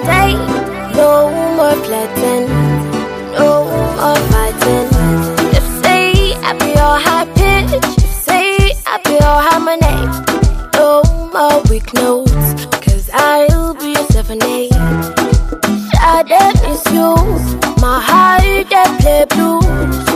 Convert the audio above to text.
day. No more flirting, no more fighting. Just say happy or high pitch, just say happy or harmony. No more weak notes, cause I'll be a 7/8. I don't miss you, my heart that play blues.